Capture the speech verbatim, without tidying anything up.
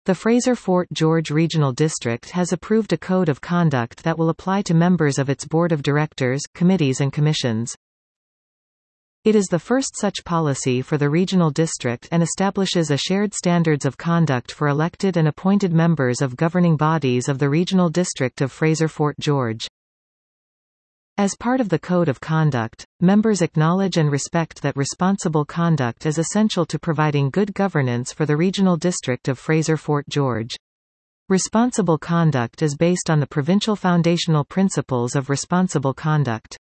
The Fraser Fort George Regional District has approved a code of conduct that will apply to members of its board of directors, committees and commissions. It is the first such policy for the regional district and establishes a shared standards of conduct for elected and appointed members of governing bodies of the regional district of Fraser Fort George. As part of the Code of Conduct, members acknowledge and respect that responsible conduct is essential to providing good governance for the regional district of Fraser Fort George. Responsible conduct is based on the provincial foundational principles of responsible conduct.